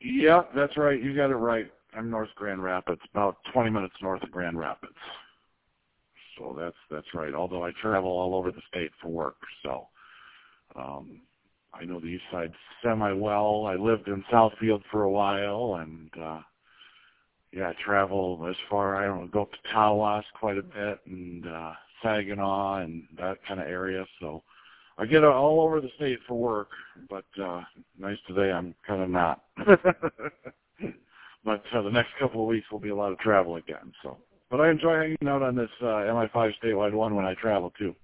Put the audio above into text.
Yeah, that's right. You got it right. I'm north Grand Rapids, about 20 minutes north of Grand Rapids. So that's right. Although I travel all over the state for work, so I know the east side semi well. I lived in Southfield for a while, and yeah, I travel as far. I don't know, go up to Tawas quite a bit, and Saginaw and that kind of area. So I get all over the state for work, but nice today I'm kind of not. But the next couple of weeks will be a lot of travel again. So, but I enjoy hanging out on this MI5 statewide one when I travel too.